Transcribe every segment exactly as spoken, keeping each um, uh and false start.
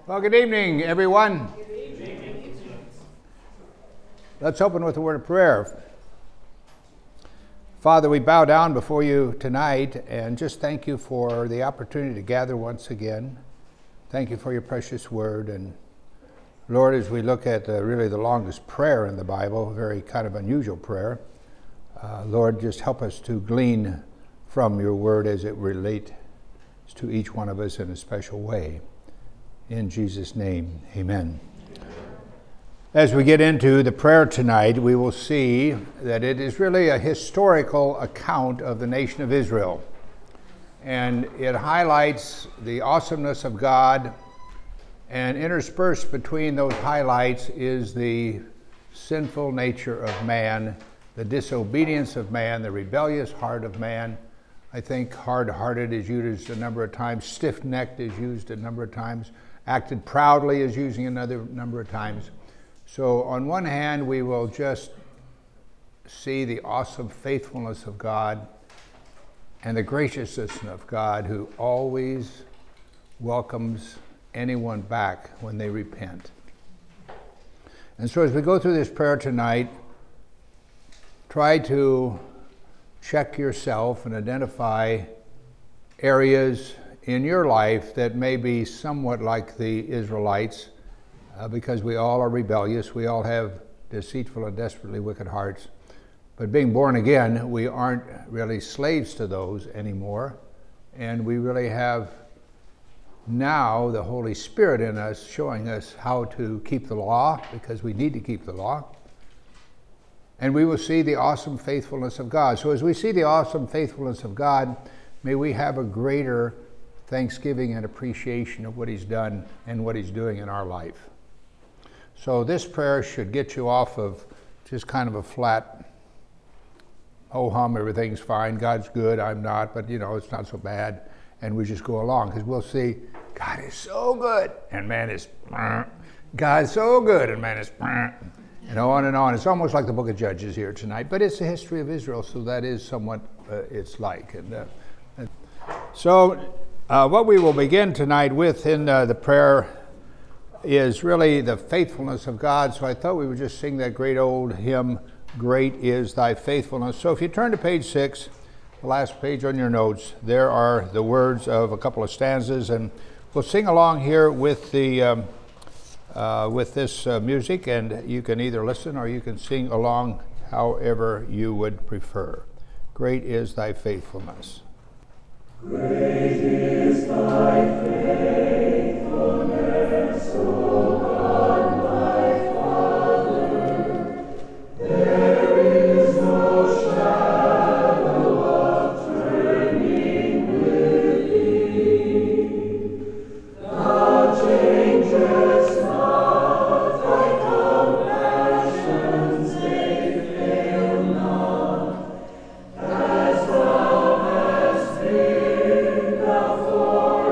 Well, good evening, everyone. Good evening. Let's open with a word of prayer. Father, we bow down before you tonight and just thank you for the opportunity to gather once again. Thank you for your precious word. And Lord, as we look at uh, really the longest prayer in the Bible, a very kind of unusual prayer, uh, Lord, just help us to glean from your word as it relates to each one of us in a special way. In Jesus' name, amen. As we get into the prayer tonight, we will see that it is really a historical account of the nation of Israel. And it highlights the awesomeness of God, and interspersed between those highlights is the sinful nature of man, the disobedience of man, the rebellious heart of man. I think hard-hearted is used a number of times, stiff-necked is used a number of times, acted proudly is using another number of times. So on one hand, we will just see the awesome faithfulness of God and the graciousness of God, who always welcomes anyone back when they repent. And so as we go through this prayer tonight, try to check yourself and identify areas in your life that may be somewhat like the Israelites, uh, because we all are rebellious. We all have deceitful and desperately wicked hearts. But being born again, we aren't really slaves to those anymore. And we really have now the Holy Spirit in us showing us how to keep the law, because we need to keep the law. And we will see the awesome faithfulness of God. So as we see the awesome faithfulness of God, may we have a greater thanksgiving and appreciation of what he's done and what he's doing in our life. So this prayer should get you off of just kind of a flat, oh hum, everything's fine, God's good, I'm not, but you know, it's not so bad. And we just go along, because we'll see God is so good and man is, God's so good and man is, and on and on. It's almost like the book of Judges here tonight, but it's the history of Israel, so that is somewhat uh, it's like. And uh, so uh, what we will begin tonight with in uh, the prayer is really the faithfulness of God. So I thought we would just sing that great old hymn, Great is Thy Faithfulness. So if you turn to page six, the last page on your notes, there are the words of a couple of stanzas, and we'll sing along here with the um, uh, with this uh, music, and you can either listen or you can sing along however you would prefer. Great is Thy faithfulness. Great is Thy faithfulness, O God, my Father. There is no shadow of turning with Thee. Thou changest not, Thy compassions they fail not. As Thou hast been, Thou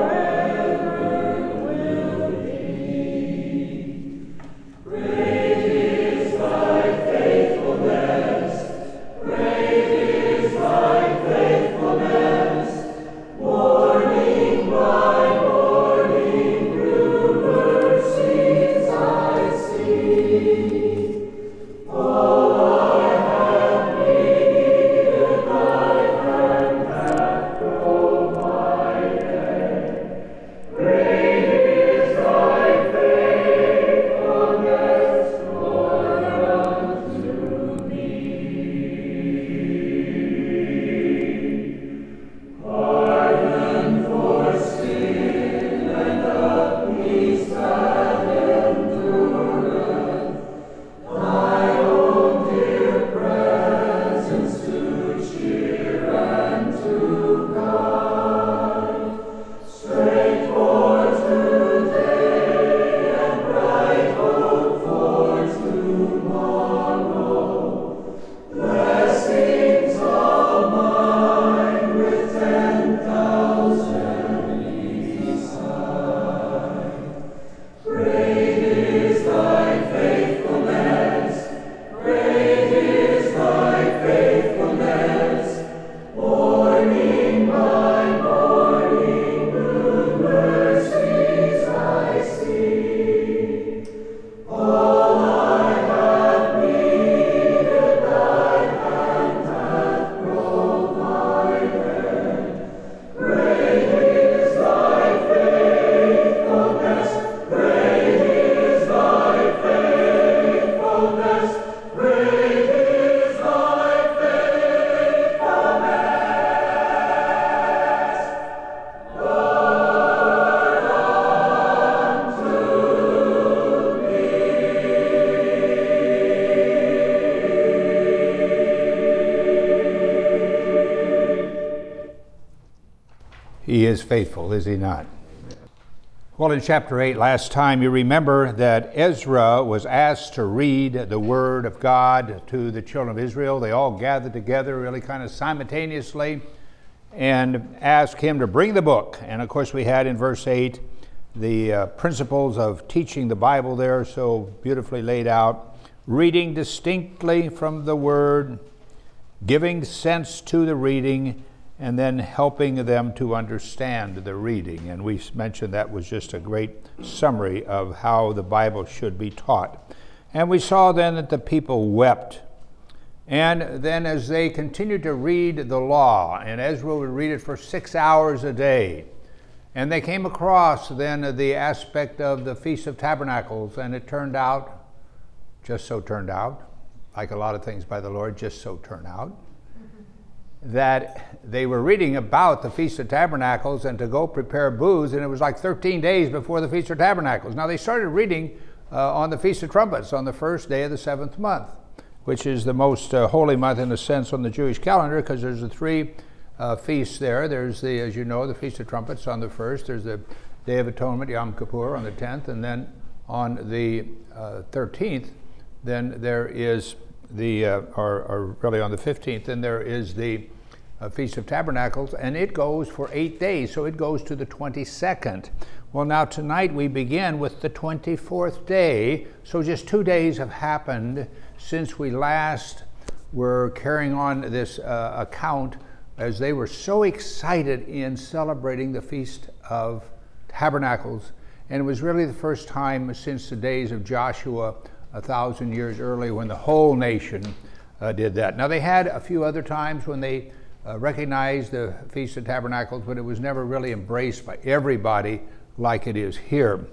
He is faithful, is He not? Well, in chapter eight, last time, you remember that Ezra was asked to read the Word of God to the children of Israel. They all gathered together really kind of simultaneously and asked him to bring the book. And of course, we had in verse eight the uh, principles of teaching the Bible there, so beautifully laid out. Reading distinctly from the Word, giving sense to the reading, and then helping them to understand the reading. And we mentioned that was just a great summary of how the Bible should be taught. And we saw then that the people wept. And then as they continued to read the law, and Ezra would read it for six hours a day, and they came across then the aspect of the Feast of Tabernacles, and it turned out, just so turned out, like a lot of things by the Lord, just so turned out, that they were reading about the Feast of Tabernacles and to go prepare booths, and it was like thirteen days before the Feast of Tabernacles. Now they started reading uh, on the Feast of Trumpets on the first day of the seventh month, which is the most uh, holy month in a sense on the Jewish calendar, because there's the three uh, feasts there. There's the, as you know, the Feast of Trumpets on the first. There's the Day of Atonement, Yom Kippur, on the tenth, and then on the uh, thirteenth, then there is the, uh, or, or really on the fifteenth, then there is the uh, Feast of Tabernacles, and it goes for eight days, so it goes to the twenty-second. Well, now tonight we begin with the twenty-fourth day, so just two days have happened since we last were carrying on this uh, account, as they were so excited in celebrating the Feast of Tabernacles. And it was really the first time since the days of Joshua a thousand years earlier when the whole nation uh, did that. Now they had a few other times when they uh, recognized the Feast of Tabernacles, but it was never really embraced by everybody like it is here.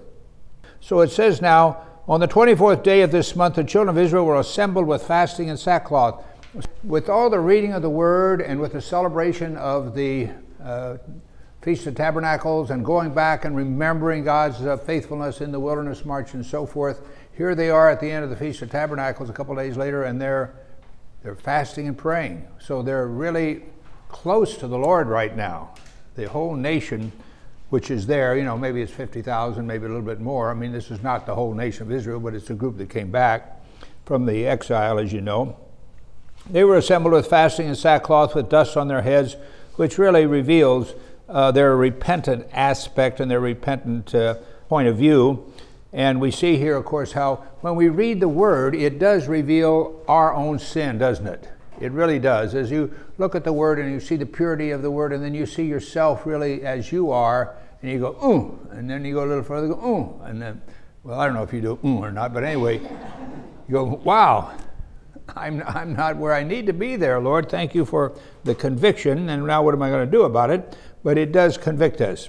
So it says now, on the twenty-fourth day of this month, the children of Israel were assembled with fasting and sackcloth. With all the reading of the Word and with the celebration of the uh, Feast of Tabernacles and going back and remembering God's uh, faithfulness in the wilderness march and so forth, here they are at the end of the Feast of Tabernacles a couple days later, and they're, they're fasting and praying. So they're really close to the Lord right now. The whole nation, which is there, you know, maybe it's fifty thousand, maybe a little bit more. I mean, this is not the whole nation of Israel, but it's a group that came back from the exile, as you know. They were assembled with fasting and sackcloth with dust on their heads, which really reveals uh, their repentant aspect and their repentant uh, point of view. And we see here, of course, how when we read the Word, it does reveal our own sin, doesn't it? It really does. As you look at the Word and you see the purity of the Word, and then you see yourself really as you are, and you go, ooh, and then you go a little further, go, ooh, and then, well, I don't know if you do ooh or not, but anyway, you go, wow, I'm, I'm not where I need to be there, Lord. Thank you for the conviction, and now what am I going to do about it? But it does convict us.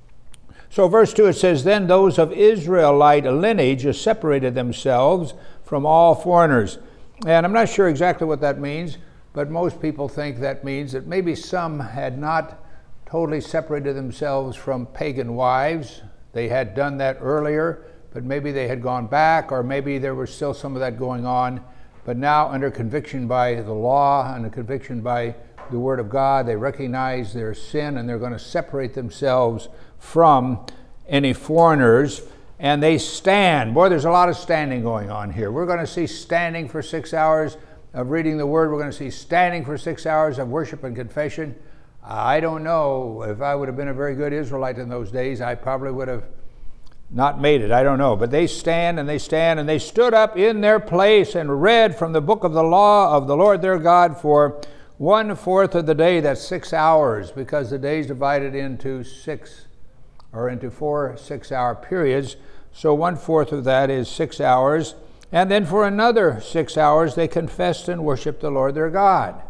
So verse two, it says, then those of Israelite lineage separated themselves from all foreigners. And I'm not sure exactly what that means, but most people think that means that maybe some had not totally separated themselves from pagan wives. They had done that earlier, but maybe they had gone back, or maybe there was still some of that going on. But now, under conviction by the law, under conviction by the Word of God, they recognize their sin, and they're going to separate themselves from any foreigners, and they stand. Boy, there's a lot of standing going on here. We're going to see standing for six hours of reading the Word. We're going to see standing for six hours of worship and confession. I don't know if I would have been a very good Israelite in those days. I probably would have not made it. I don't know. But they stand and they stand, and they stood up in their place and read from the book of the law of the Lord their God for one fourth of the day. That's six hours, because the day's divided into six or into four six-hour periods. So one fourth of that is six hours. And then for another six hours, they confessed and worshiped the Lord their God.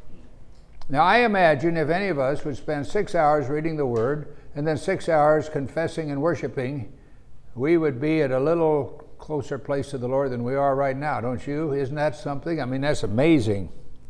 Now, I imagine if any of us would spend six hours reading the Word and then six hours confessing and worshiping, we would be at a little closer place to the Lord than we are right now, don't you? Isn't that something? I mean, that's amazing.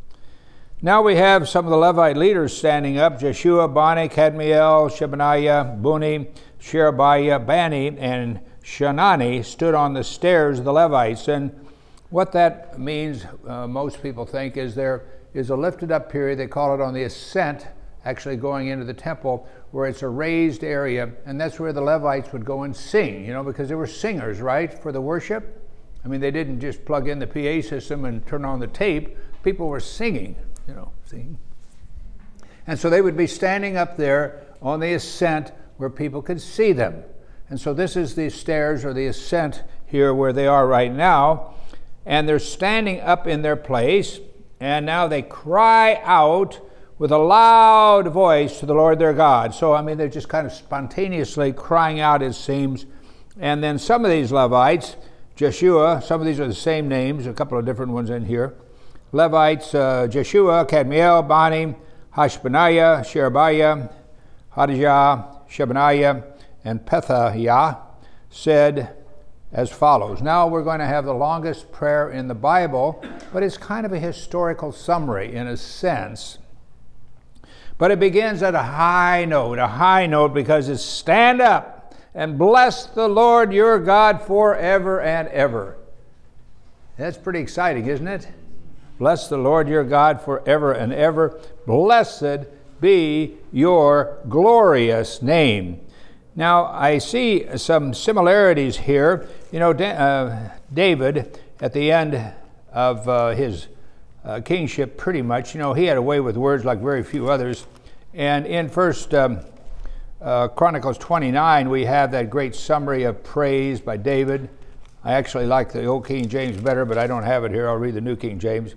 Now we have some of the Levite leaders standing up: Jeshua, Bani, Kadmiel, Shebaniah, Buni, Sherebiah, Bani, and Shanani stood on the stairs of the Levites. And what that means, uh, most people think, is there is a lifted up period. They call it on the ascent, actually going into the temple, where it's a raised area, and that's where the Levites would go and sing, you know, because they were singers, right, for the worship. I mean, they didn't just plug in the P A system and turn on the tape. People were singing, you know, singing. And so they would be standing up there on the ascent where people could see them. And so this is the stairs or the ascent here where they are right now. And they're standing up in their place, and now they cry out with a loud voice to the Lord their God. So, I mean, they're just kind of spontaneously crying out, it seems. And then some of these Levites, Jeshua, some of these are the same names, a couple of different ones in here. Levites, uh, Jeshua, Kadmiel, Bani, Hashbaniah, Sherebiah, Hadijah, Shebaniah, and Pethahiah, said as follows. Now we're going to have the longest prayer in the Bible, but it's kind of a historical summary in a sense. But it begins at a high note, a high note because it's stand up and bless the Lord your God forever and ever. That's pretty exciting, isn't it? Bless the Lord your God forever and ever. Blessed be your glorious name. Now, I see some similarities here. You know, uh, David, at the end of uh, his uh, kingship, pretty much, you know, he had a way with words like very few others. And in First um, uh, Chronicles twenty-nine, we have that great summary of praise by David. I actually like the old King James better, but I don't have it here. I'll read the New King James.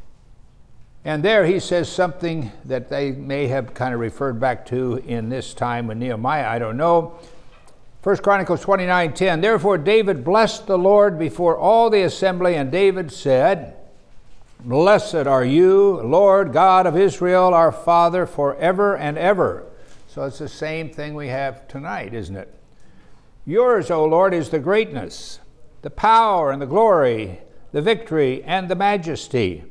And there he says something that they may have kind of referred back to in this time with Nehemiah, I don't know. First Chronicles twenty-nine ten, therefore David blessed the Lord before all the assembly, and David said, blessed are you, Lord God of Israel, our Father, forever and ever. So it's the same thing we have tonight, isn't it? Yours, O Lord, is the greatness, the power and the glory, the victory and the majesty.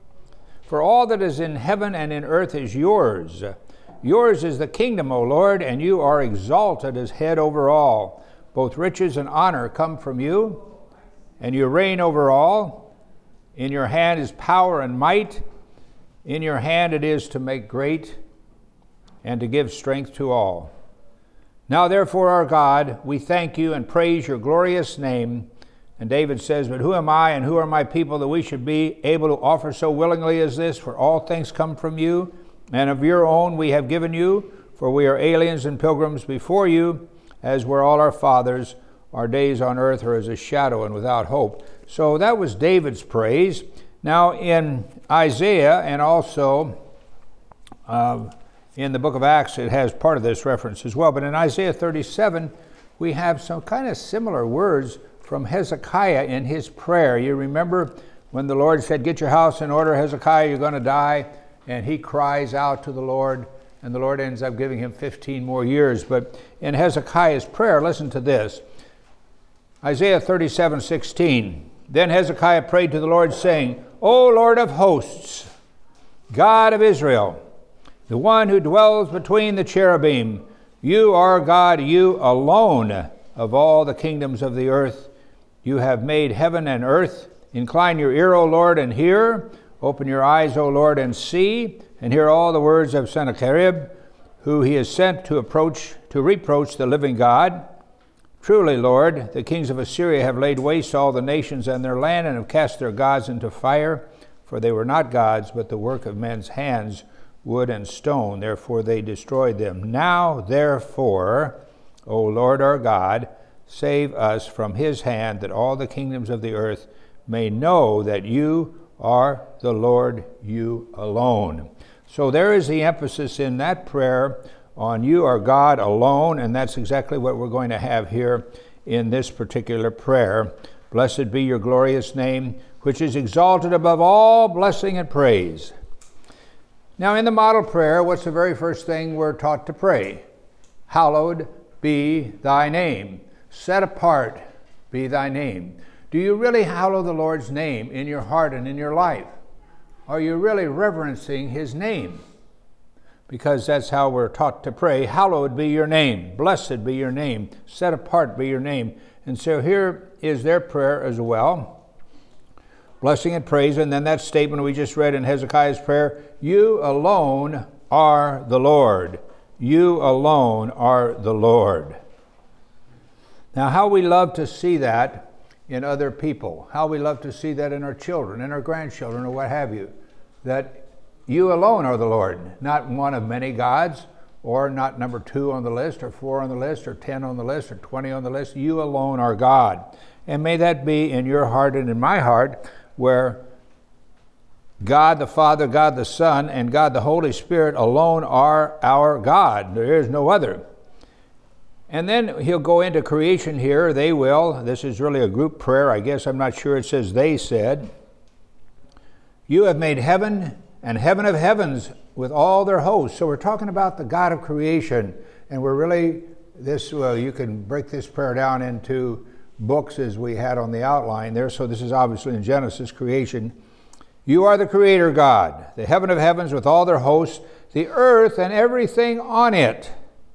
For all that is in heaven and in earth is yours. Yours is the kingdom, O Lord, and you are exalted as head over all. Both riches and honor come from you, and you reign over all. In your hand is power and might. In your hand it is to make great and to give strength to all. Now therefore, our God, we thank you and praise your glorious name. And David says, but who am I and who are my people that we should be able to offer so willingly as this? For all things come from you, and of your own we have given you, for we are aliens and pilgrims before you, as were all our fathers. Our days on earth are as a shadow and without hope. So that was David's praise. Now in Isaiah and also uh, in the book of Acts, it has part of this reference as well. But in Isaiah thirty-seven, we have some kind of similar words from Hezekiah in his prayer. You remember when the Lord said, get your house in order, Hezekiah, you're going to die. And he cries out to the Lord, and the Lord ends up giving him fifteen more years. But in Hezekiah's prayer, listen to this. Isaiah thirty-seven sixteen. Then Hezekiah prayed to the Lord, saying, O Lord of hosts, God of Israel, the one who dwells between the cherubim, you are God, you alone of all the kingdoms of the earth. You have made heaven and earth. Incline your ear, O Lord, and hear. Open your eyes, O Lord, and see, and hear all the words of Sennacherib, who he has sent to approach, to reproach the living God. Truly, Lord, the kings of Assyria have laid waste all the nations and their land, and have cast their gods into fire, for they were not gods, but the work of men's hands, wood and stone. Therefore they destroyed them. Now, therefore, O Lord our God, save us from his hand, that all the kingdoms of the earth may know that you are the Lord, you alone. So there is the emphasis in that prayer on you are God alone, and that's exactly what we're going to have here in this particular prayer. Blessed be your glorious name, which is exalted above all blessing and praise. Now in the model prayer, what's the very first thing we're taught to pray? Hallowed be thy name. Set apart be thy name. Do you really hallow the Lord's name in your heart and in your life? Are you really reverencing his name? Because that's how we're taught to pray. Hallowed be your name. Blessed be your name. Set apart be your name. And so here is their prayer as well. Blessing and praise. And then that statement we just read in Hezekiah's prayer. You alone are the Lord. You alone are the Lord. Now, how we love to see that in other people, how we love to see that in our children, in our grandchildren, or what have you, that you alone are the Lord, not one of many gods, or not number two on the list, or four on the list, or ten on the list, or twenty on the list. You alone are God. And may that be in your heart and in my heart, where God the Father, God the Son, and God the Holy Spirit alone are our God. There is no other. And then he'll go into creation here. They will. This is really a group prayer, I guess. I'm not sure. It says they said, you have made heaven and heaven of heavens with all their hosts. So we're talking about the God of creation. And we're really, this, well, you can break this prayer down into books as we had on the outline there. So this is obviously in Genesis, creation. You are the creator God, the heaven of heavens with all their hosts, the earth and everything on it.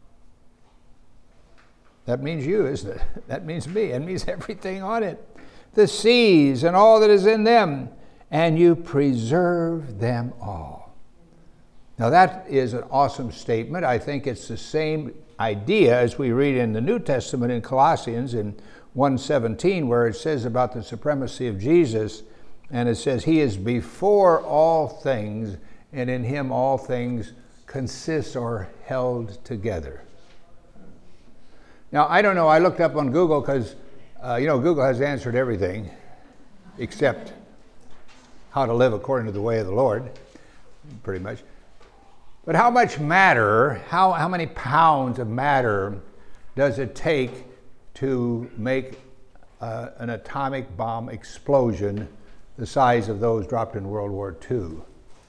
That means you, isn't it? That means me. It means everything on it. The seas and all that is in them, and you preserve them all. Now that is an awesome statement. I think it's the same idea as we read in the New Testament in Colossians in one seventeen, where it says about the supremacy of Jesus. And it says, he is before all things, and in him all things consist or held together. Now, I don't know, I looked up on Google because, uh, you know, Google has answered everything except how to live according to the way of the Lord, pretty much. But how much matter, how, how many pounds of matter does it take to make uh, an atomic bomb explosion the size of those dropped in World War Two.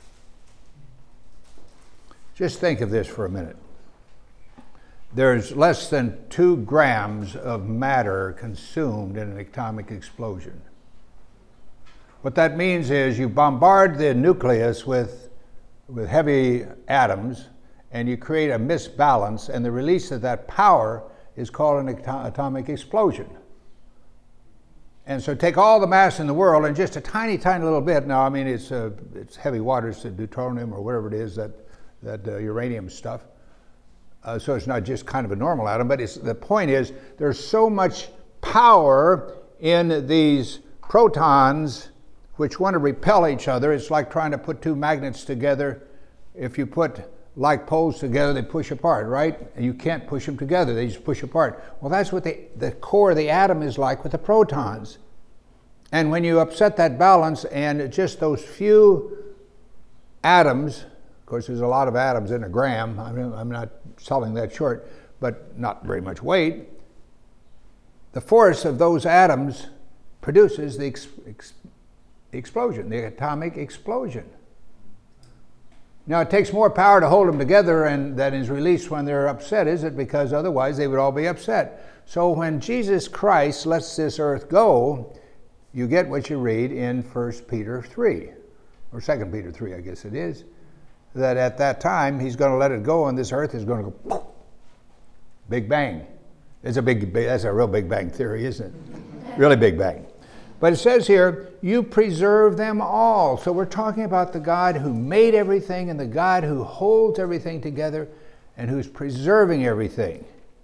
Just think of this for a minute. There's less than two grams of matter consumed in an atomic explosion. What that means is you bombard the nucleus with, with heavy atoms, and you create a misbalance, and the release of that power is called an atom- atomic explosion. And so take all the mass in the world and just a tiny, tiny little bit. Now, I mean, it's uh, it's heavy waters, the deuterium or whatever it is, that, that uh, uranium stuff. Uh, so it's not just kind of a normal atom, but it's, the point is there's so much power in these protons which want to repel each other. It's like trying to put two magnets together. If you put like poles together, they push apart, right? And you can't push them together, they just push apart. Well, that's what the, the core of the atom is like with the protons. And when you upset that balance and just those few atoms, of course there's a lot of atoms in a gram, I mean, I'm not selling that short, but not very much weight, the force of those atoms produces the ex- ex- explosion, the atomic explosion. Now, it takes more power to hold them together and that is released when they're upset, is it? Because otherwise they would all be upset. So when Jesus Christ lets this earth go, you get what you read in First Peter three, or Second Peter three, I guess it is, that at that time he's going to let it go and this earth is going to go poof, big bang. It's a big, that's a real big bang theory, isn't it? Really big bang. But it says here, you preserve them all. So we're talking about the God who made everything and the God who holds everything together and who's preserving everything.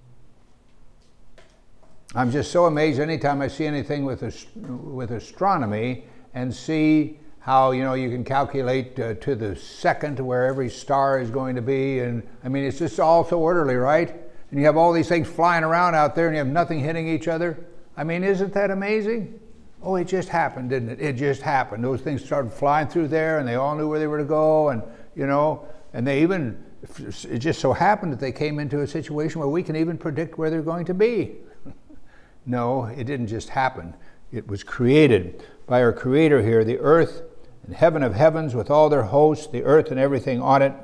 I'm just so amazed anytime I see anything with, with astronomy and see how, you know, you can calculate uh, to the second where every star is going to be. And I mean, it's just all so orderly, right? And you have all these things flying around out there and you have nothing hitting each other. I mean, isn't that amazing? Oh, it just happened, didn't it? It just happened. Those things started flying through there and they all knew where they were to go, and, you know, and they even, it just so happened that they came into a situation where we can even predict where they're going to be. No, it didn't just happen. It was created by our Creator here, the earth and heaven of heavens with all their hosts, the earth and everything on it,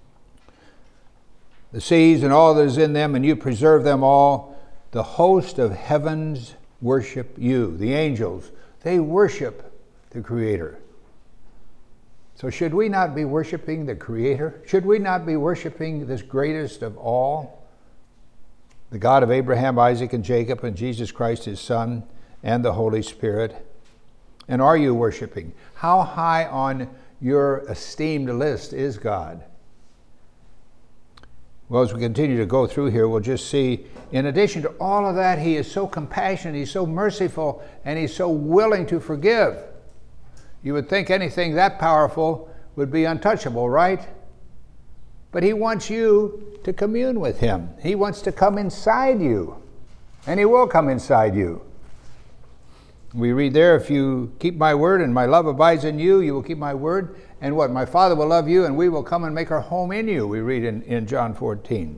the seas and all that is in them, and you preserve them all. The host of heavens worship you. The angels, they worship the Creator. So should we not be worshiping the Creator? Should we not be worshiping this greatest of all? The God of Abraham, Isaac, and Jacob, and Jesus Christ, his Son, and the Holy Spirit. And are you worshiping? How high on your esteemed list is God? Well, as we continue to go through here, we'll just see, in addition to all of that, he is so compassionate, he's so merciful, and he's so willing to forgive. You would think anything that powerful would be untouchable, right? But he wants you to commune with him. He wants to come inside you, and he will come inside you. We read there, if you keep my word and my love abides in you, you will keep my word. And what? My Father will love you, and we will come and make our home in you, we read in, in John fourteen.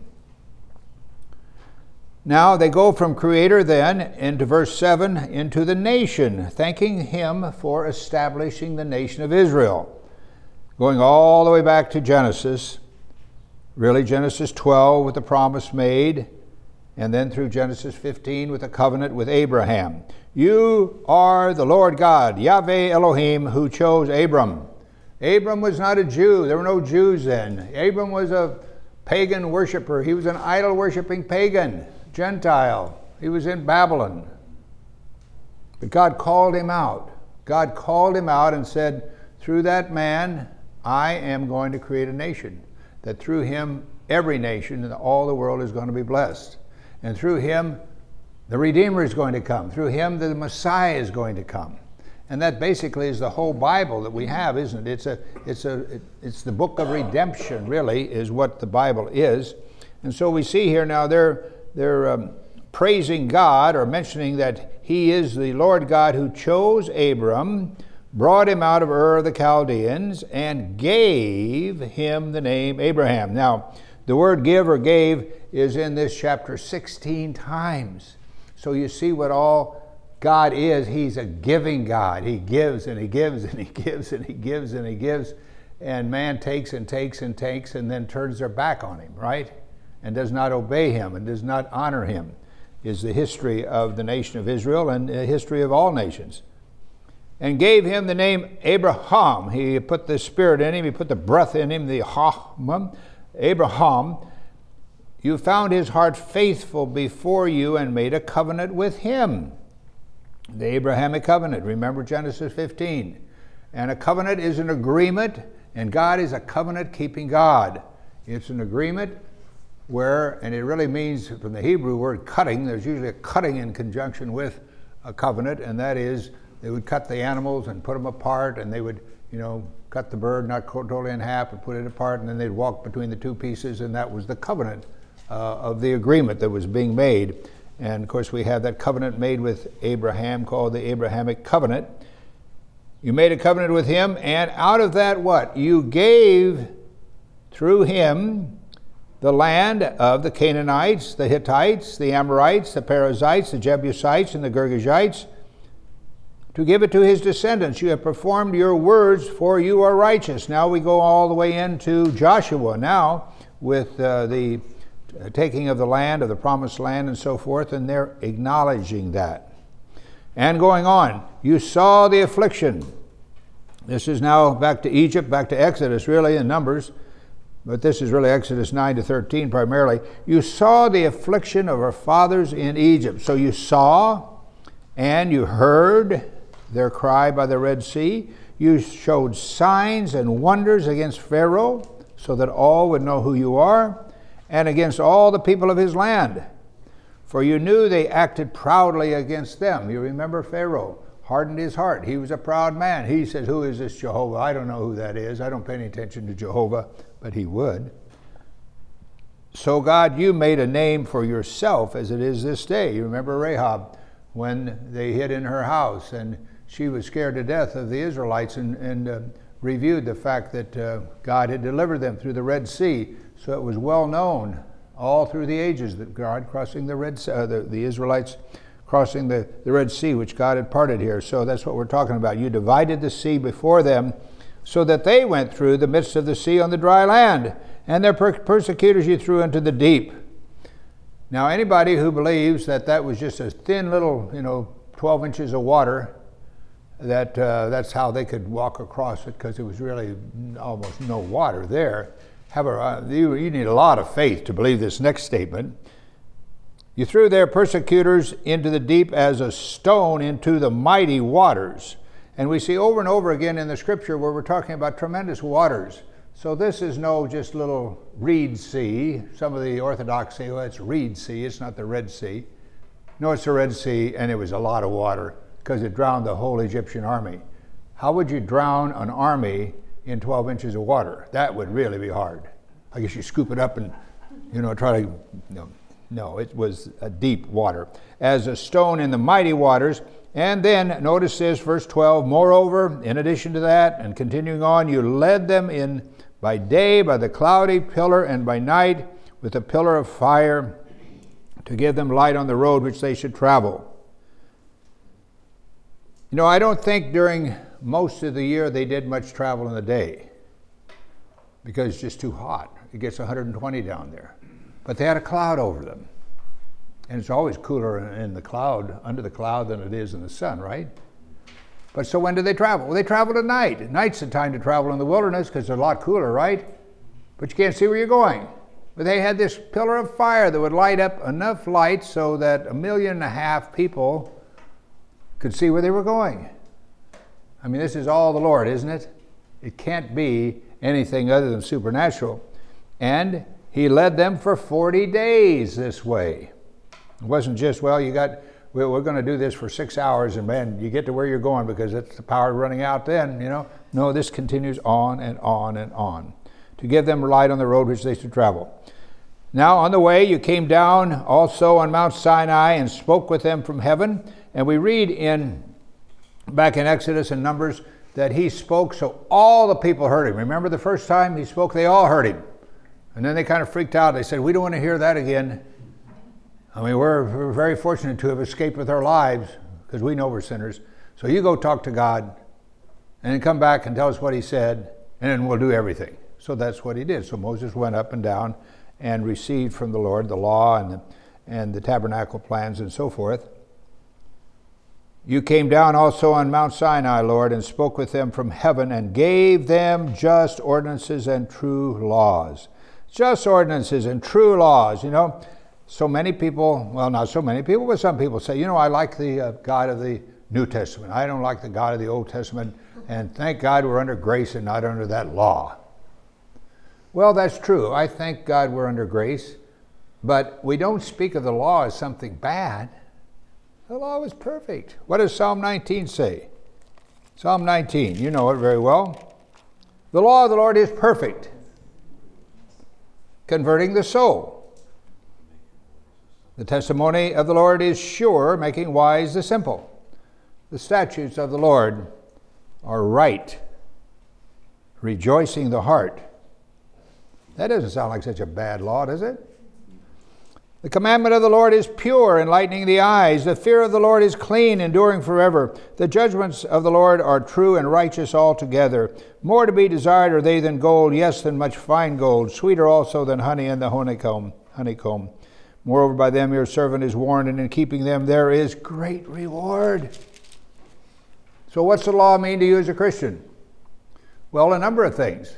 Now they go from Creator then, into verse seven, into the nation, thanking him for establishing the nation of Israel. Going all the way back to Genesis, really Genesis twelve with the promise made, and then through Genesis fifteen with the covenant with Abraham. You are the Lord God, Yahweh Elohim, who chose Abram. Abram was not a Jew. There were no Jews then. Abram was a pagan worshiper. He was an idol-worshiping pagan, Gentile. He was in Babylon. But God called him out. God called him out and said, through that man, I am going to create a nation. That through him, every nation in all the world is going to be blessed. And through him, the Redeemer is going to come. Through him, the Messiah is going to come. And that basically is the whole Bible that we have, isn't it? It's a, it's a, it's the book of redemption, really, is what the Bible is. And so we see here now they're they're um, praising God, or mentioning that he is the Lord God who chose Abram, brought him out of Ur of the Chaldeans, and gave him the name Abraham. Now, the word give or gave is in this chapter sixteen times. So you see what all God is. He's a giving God. He gives and he gives and he gives and he gives and he gives. And man takes and takes and takes and then turns their back on him, right? And does not obey him and does not honor him, is the history of the nation of Israel and the history of all nations. And gave him the name Abraham. He put the spirit in him. He put the breath in him, the Ham, Abraham. You found his heart faithful before you and made a covenant with him. The Abrahamic covenant, remember Genesis fifteen. And a covenant is an agreement, and God is a covenant-keeping God. It's an agreement where, and it really means, from the Hebrew word cutting, there's usually a cutting in conjunction with a covenant, and that is they would cut the animals and put them apart, and they would, you know, cut the bird, not totally in half, and put it apart, and then they'd walk between the two pieces, and that was the covenant uh, of the agreement that was being made. And of course we have that covenant made with Abraham called the Abrahamic covenant. You made a covenant with him, and out of that what? You gave through him the land of the Canaanites, the Hittites, the Amorites, the Perizzites, the Jebusites, and the Girgashites, to give it to his descendants. You have performed your words, for you are righteous. Now we go all the way into Joshua now with uh, the taking of the land, of the promised land and so forth, and they're acknowledging that. And going on, you saw the affliction. This is now back to Egypt, back to Exodus really in Numbers, but this is really Exodus nine to thirteen primarily. You saw the affliction of our fathers in Egypt. So you saw and you heard their cry by the Red Sea. You showed signs and wonders against Pharaoh so that all would know who you are, and against all the people of his land. For you knew they acted proudly against them. You remember Pharaoh hardened his heart. He was a proud man. He said, who is this Jehovah? I don't know who that is. I don't pay any attention to Jehovah, but he would. So God, you made a name for yourself as it is this day. You remember Rahab when they hid in her house and she was scared to death of the Israelites and, and uh, reviewed the fact that uh, God had delivered them through the Red Sea. So it was well known all through the ages that God crossing the Red uh, the, the Israelites crossing the, the Red Sea, which God had parted here. So that's what we're talking about. You divided the sea before them so that they went through the midst of the sea on the dry land, and their per- persecutors you threw into the deep. Now anybody who believes that that was just a thin little, you know, twelve inches of water, that uh, that's how they could walk across it because it was really almost no water there, Have a, uh, you, you need a lot of faith to believe this next statement. You threw their persecutors into the deep as a stone into the mighty waters. And we see over and over again in the scripture where we're talking about tremendous waters. So this is no just little reed sea. Some of the Orthodox say, well, it's Reed Sea, it's not the Red Sea. No, it's the Red Sea, and it was a lot of water because it drowned the whole Egyptian army. How would you drown an army in twelve inches of water? That would really be hard. I guess you scoop it up and, you know, try to, no, no, it was a deep water. As a stone in the mighty waters. And then, notice this, verse twelve, moreover, in addition to that, and continuing on, you led them in by day by the cloudy pillar, and by night with a pillar of fire, to give them light on the road which they should travel. You know, I don't think during most of the year they did much travel in the day, because it's just too hot. It gets one hundred twenty down there. But they had a cloud over them. And it's always cooler in the cloud, under the cloud, than it is in the sun, right? But so when do they travel? Well, they travel at night. At night's the time to travel in the wilderness because it's a lot cooler, right? But you can't see where you're going. But they had this pillar of fire that would light up enough light so that a million and a half people could see where they were going. I mean, this is all the Lord, isn't it? It can't be anything other than supernatural. And he led them for forty days this way. It wasn't just, well, you got, we're going to do this for six hours and man, you get to where you're going because it's the power running out then, you know. No, this continues on and on and on to give them light on the road which they should travel. Now on the way you came down also on Mount Sinai and spoke with them from heaven. And we read in, back in Exodus and Numbers, that he spoke so all the people heard him. Remember the first time he spoke, they all heard him. And then they kind of freaked out. They said, we don't want to hear that again. I mean, we're, we're very fortunate to have escaped with our lives because we know we're sinners. So you go talk to God and then come back and tell us what he said, and then we'll do everything. So that's what he did. So Moses went up and down and received from the Lord the law and the, and the tabernacle plans and so forth. You came down also on Mount Sinai, Lord, and spoke with them from heaven and gave them just ordinances and true laws. Just ordinances and true laws, you know. So many people, well, not so many people, but some people say, you know, I like the uh, God of the New Testament. I don't like the God of the Old Testament. And thank God we're under grace and not under that law. Well, that's true. I thank God we're under grace. But we don't speak of the law as something bad. The law is perfect. What does Psalm nineteen say? Psalm nineteen, you know it very well. The law of the Lord is perfect, converting the soul. The testimony of the Lord is sure, making wise the simple. The statutes of the Lord are right, rejoicing the heart. That doesn't sound like such a bad law, does it? The commandment of the Lord is pure, enlightening the eyes. The fear of the Lord is clean, enduring forever. The judgments of the Lord are true and righteous altogether. More to be desired are they than gold, yes, than much fine gold, sweeter also than honey and the honeycomb. honeycomb. Moreover, by them your servant is warned, and in keeping them there is great reward. So what's the law mean to you as a Christian? Well, a number of things.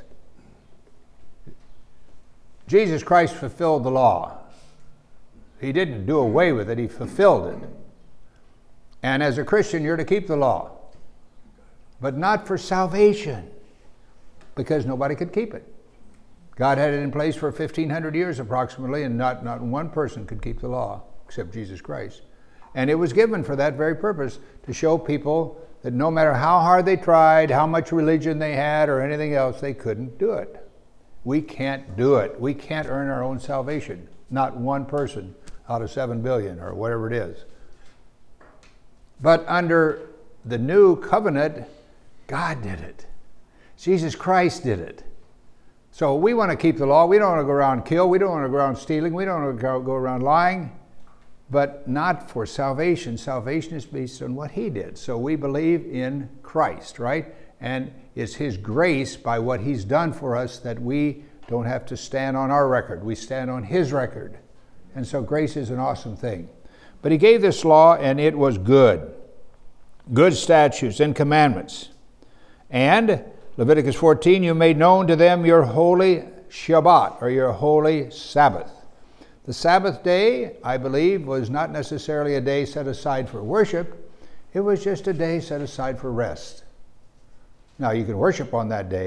Jesus Christ fulfilled the law. He didn't do away with it, he fulfilled it. And as a Christian, you're to keep the law. But not for salvation, because nobody could keep it. God had it in place for fifteen hundred years approximately, and not, not one person could keep the law except Jesus Christ. And it was given for that very purpose, to show people that no matter how hard they tried, how much religion they had or anything else, they couldn't do it. We can't do it. We can't earn our own salvation. Not one person out of seven billion or whatever it is. But under the new covenant, God did it. Jesus Christ did it. So we want to keep the law. We don't want to go around kill. We don't want to go around stealing. We don't want to go around lying. But not for salvation. Salvation is based on what he did. So we believe in Christ, right? And it's his grace by what he's done for us that we don't have to stand on our record. We stand on his record. And so grace is an awesome thing. But he gave this law, and it was good. Good statutes and commandments. And Leviticus fourteen, you made known to them your holy Shabbat, or your holy Sabbath. The Sabbath day, I believe, was not necessarily a day set aside for worship. It was just a day set aside for rest. Now, you can worship on that day,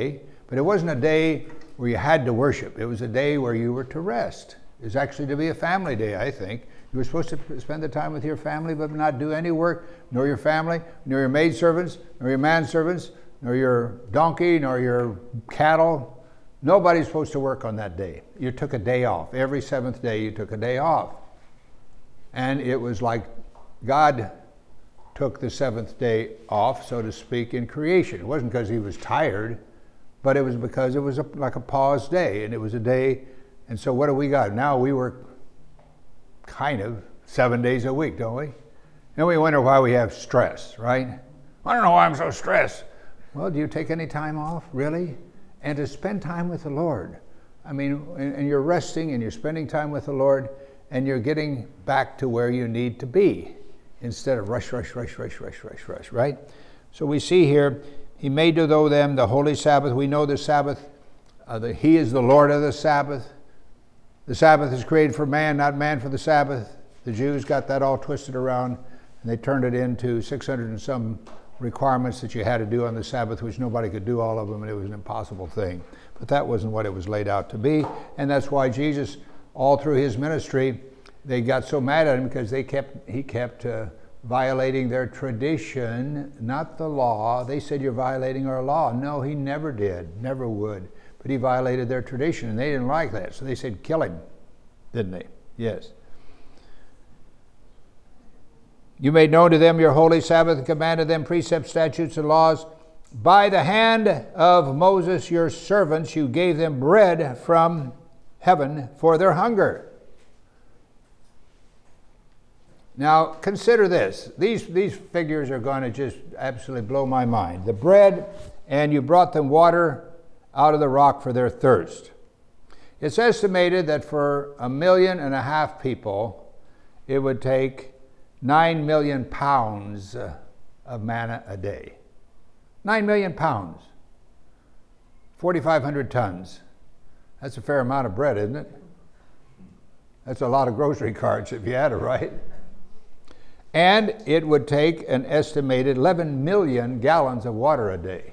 But it wasn't a day where you had to worship. It was a day where you were to rest. It was actually to be a family day, I think. You were supposed to spend the time with your family, but not do any work, nor your family, nor your maidservants, nor your manservants, nor your donkey, nor your cattle. Nobody's supposed to work on that day. You took a day off. Every seventh day you took a day off. And it was like God took the seventh day off, so to speak, in creation. It wasn't because he was tired, but it was because it was a, like a pause day, and it was a day. And so what do we got? Now we work kind of seven days a week, don't we? And we wonder why we have stress, right? I don't know why I'm so stressed. Well, do you take any time off, really? And to spend time with the Lord. I mean, and, and you're resting and you're spending time with the Lord, and you're getting back to where you need to be instead of rush, rush, rush, rush, rush, rush, rush, right? So we see here, he made to know them the holy Sabbath. We know the Sabbath, uh, the, he is the Lord of the Sabbath. The Sabbath is created for man, not man for the Sabbath. The Jews got that all twisted around, and they turned it into six hundred and some requirements that you had to do on the Sabbath, which nobody could do all of them, and it was an impossible thing. But that wasn't what it was laid out to be, and that's why Jesus, all through his ministry, they got so mad at him because they kept he kept uh, violating their tradition, not the law. They said, you're violating our law. No, he never did, never would. But he violated their tradition, and they didn't like that. So they said, kill him, didn't they? Yes. You made known to them your holy Sabbath and commanded them precepts, statutes, and laws. By the hand of Moses, your servants, you gave them bread from heaven for their hunger. Now, consider this. These, these figures are going to just absolutely blow my mind. The bread, and you brought them water out of the rock for their thirst. It's estimated that for a million and a half people, it would take nine million pounds of manna a day. Nine million pounds. forty-five hundred tons. That's a fair amount of bread, isn't it? That's a lot of grocery carts if you had it right. And it would take an estimated eleven million gallons of water a day.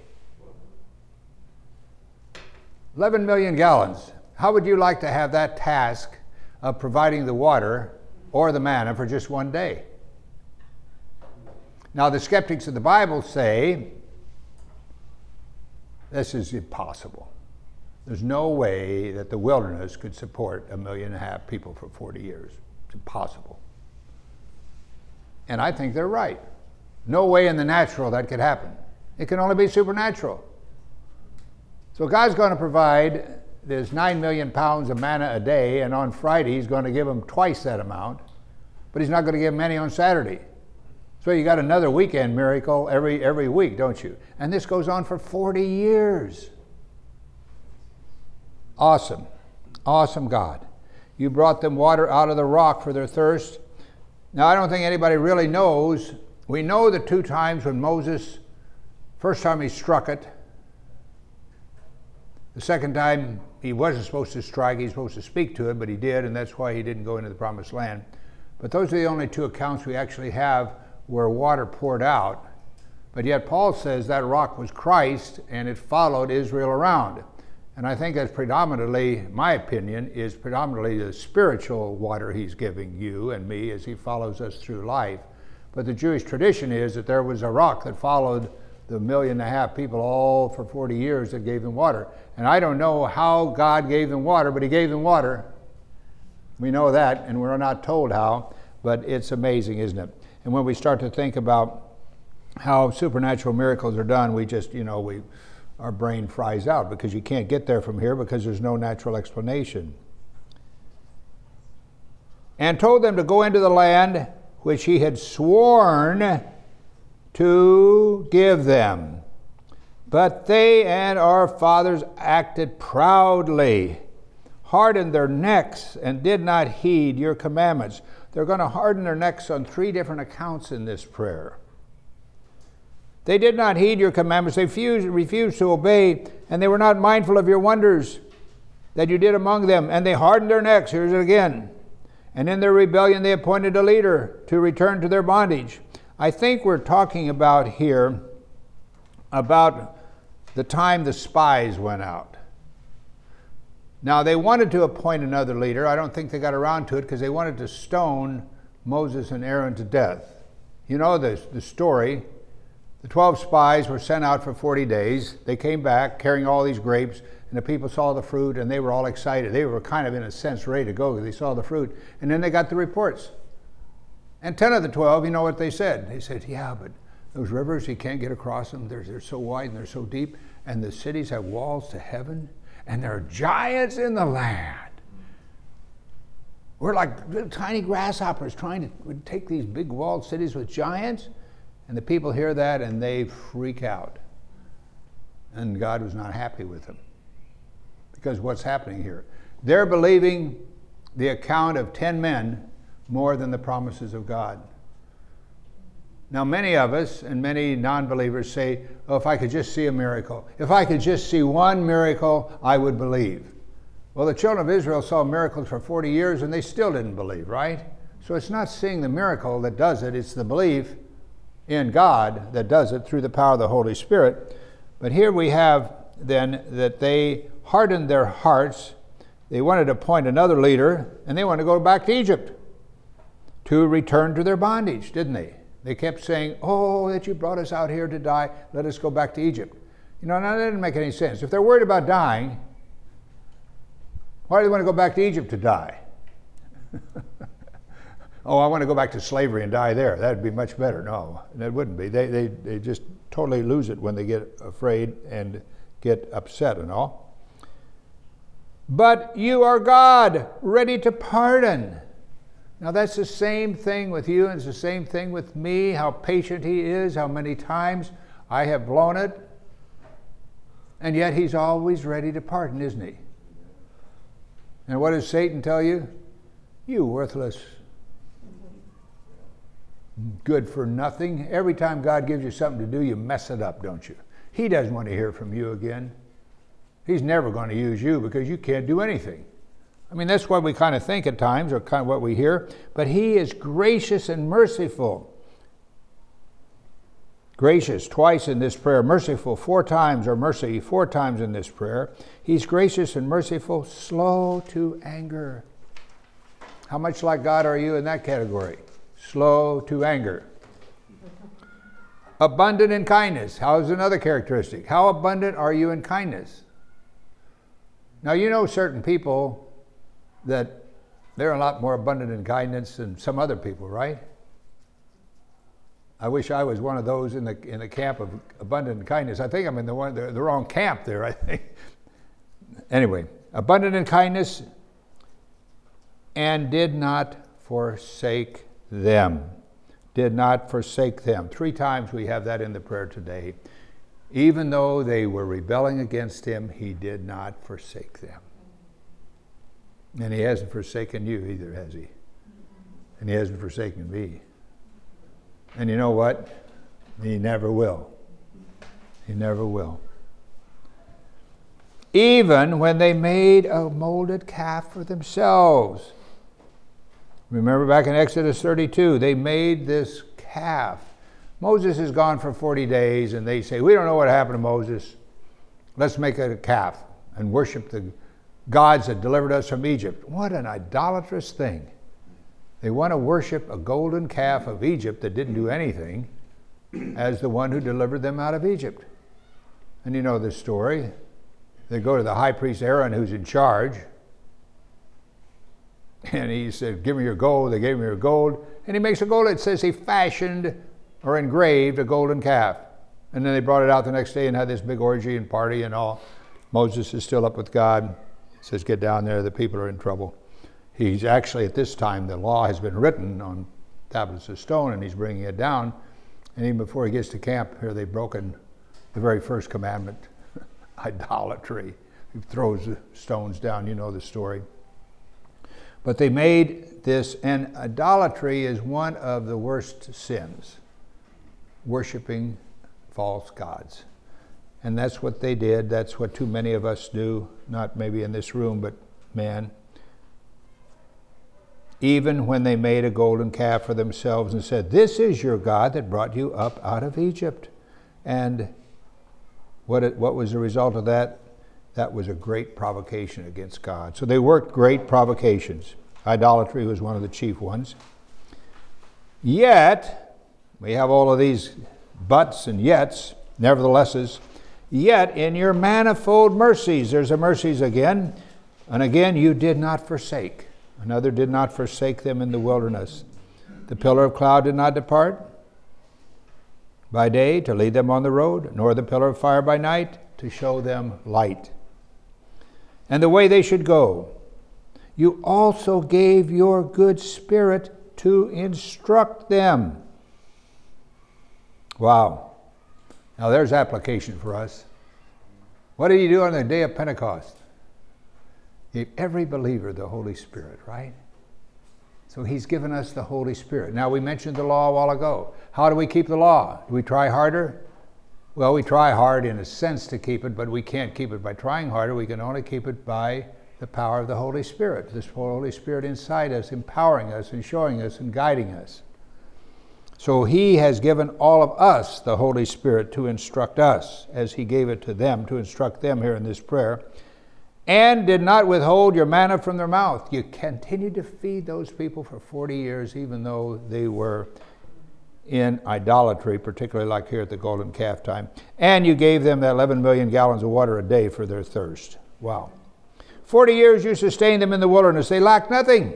eleven million gallons. How would you like to have that task of providing the water or the manna for just one day? Now, the skeptics of the Bible say this is impossible. There's no way that the wilderness could support a million and a half people for forty years. It's impossible. And I think they're right. No way in the natural that could happen. It can only be supernatural. So God's going to provide this nine million pounds of manna a day, and on Friday he's going to give them twice that amount, but he's not going to give them any on Saturday. So you got another weekend miracle every, every week, don't you? And this goes on for forty years. Awesome. Awesome God. You brought them water out of the rock for their thirst. Now, I don't think anybody really knows. We know the two times when Moses, first time he struck it, the second time he wasn't supposed to strike, he was supposed to speak to it, but he did, and that's why he didn't go into the promised land. But those are the only two accounts we actually have where water poured out. But yet Paul says that rock was Christ, and it followed Israel around. And I think that's predominantly, my opinion, is predominantly the spiritual water he's giving you and me as he follows us through life. But the Jewish tradition is that there was a rock that followed the million and a half people all for forty years that gave them water. And I don't know how God gave them water, but he gave them water. We know that, and we're not told how, but it's amazing, isn't it? And when we start to think about how supernatural miracles are done, we just, you know, we our brain fries out because you can't get there from here because there's no natural explanation. And told them to go into the land which he had sworn to give them. But they and our fathers acted proudly, hardened their necks, and did not heed your commandments. They're going to harden their necks on three different accounts in this prayer. They did not heed your commandments. They refused, refused to obey, and they were not mindful of your wonders that you did among them. And they hardened their necks. Here's it again. And in their rebellion they appointed a leader to return to their bondage. I think we're talking about here about the time the spies went out. Now, they wanted to appoint another leader. I don't think they got around to it because they wanted to stone Moses and Aaron to death. You know the, the story. The twelve spies were sent out for forty days. They came back carrying all these grapes, and the people saw the fruit, and they were all excited. They were kind of, in a sense, ready to go because they saw the fruit. And then they got the reports. And ten of the twelve, you know what they said? They said, yeah, but those rivers, you can't get across them. They're, they're so wide and they're so deep. And the cities have walls to heaven. And there are giants in the land. We're like little tiny grasshoppers trying to take these big walled cities with giants. And the people hear that and they freak out. And God was not happy with them. Because what's happening here? They're believing the account of ten men more than the promises of God. Now, many of us and many non-believers say, oh, if I could just see a miracle. If I could just see one miracle, I would believe. Well, the children of Israel saw miracles for forty years and they still didn't believe, right? So it's not seeing the miracle that does it, it's the belief in God that does it through the power of the Holy Spirit. But here we have then that they hardened their hearts. They wanted to appoint another leader and they wanted to go back to Egypt to return to their bondage, didn't they? They kept saying, oh, that you brought us out here to die, let us go back to Egypt. You know, now that didn't make any sense. If they're worried about dying, why do they want to go back to Egypt to die? Oh, I want to go back to slavery and die there. That'd be much better. No, that wouldn't be. They, they, they just totally lose it when they get afraid and get upset and all. But you are God, ready to pardon. Now that's the same thing with you, and it's the same thing with me, how patient he is, how many times I have blown it. And yet he's always ready to pardon, isn't he? And what does Satan tell you? You worthless, good for nothing. Every time God gives you something to do, you mess it up, don't you? He doesn't want to hear from you again. He's never going to use you because you can't do anything. I mean, that's what we kind of think at times, or kind of what we hear. But he is gracious and merciful. Gracious twice in this prayer, merciful four times, or mercy four times in this prayer. He's gracious and merciful, slow to anger. How much like God are you in that category? Slow to anger. Abundant in kindness. How's another characteristic? How abundant are you in kindness? Now, you know certain people that they're a lot more abundant in kindness than some other people, right? I wish I was one of those in the in the camp of abundant in kindness. I think I'm in the one the, the wrong camp there, I think. Anyway, abundant in kindness and did not forsake them. Did not forsake them. Three times we have that in the prayer today. Even though they were rebelling against him, he did not forsake them. And he hasn't forsaken you either, has he? And he hasn't forsaken me. And you know what? He never will. He never will. Even when they made a molded calf for themselves. Remember back in Exodus thirty-two, they made this calf. Moses is gone for forty days, and they say, we don't know what happened to Moses. Let's make it a calf and worship the gods that delivered us from Egypt. What an idolatrous thing. They want to worship a golden calf of Egypt that didn't do anything as the one who delivered them out of Egypt. And you know this story. They go to the high priest Aaron, who's in charge, and he said, give me your gold. They gave him your gold, and he makes a gold. It says he fashioned or engraved a golden calf. And then they brought it out the next day and had this big orgy and party and all. Moses is still up with God. He says, get down there, the people are in trouble. He's actually, at this time, the law has been written on tablets of stone, and he's bringing it down. And even before he gets to camp, here they've broken the very first commandment, idolatry. He throws the stones down, you know the story. But they made this, and idolatry is one of the worst sins, worshiping false gods. And that's what they did. That's what too many of us do, not maybe in this room, but man. Even when they made a golden calf for themselves and said, this is your God that brought you up out of Egypt. And What, it, what was the result of that? That was a great provocation against God. So they worked great provocations. Idolatry was one of the chief ones. Yet, we have all of these buts and yets, neverthelesses, yet in your manifold mercies, there's the mercies again, and again you did not forsake. Another did not forsake them in the wilderness. The pillar of cloud did not depart by day to lead them on the road, nor the pillar of fire by night to show them light. And the way they should go, you also gave your good spirit to instruct them. Wow. Now there's application for us. What did he do on the day of Pentecost? He gave every believer the Holy Spirit, right? So he's given us the Holy Spirit. Now we mentioned the law a while ago. How do we keep the law? Do we try harder? Well, we try hard in a sense to keep it, but we can't keep it by trying harder. We can only keep it by the power of the Holy Spirit. This Holy Spirit inside us, empowering us and showing us and guiding us. So he has given all of us the Holy Spirit to instruct us, as he gave it to them, to instruct them here in this prayer. And did not withhold your manna from their mouth. You continued to feed those people for forty years, even though they were in idolatry, particularly like here at the golden calf time. And you gave them that eleven million gallons of water a day for their thirst. Wow. forty years you sustained them in the wilderness. They lacked nothing.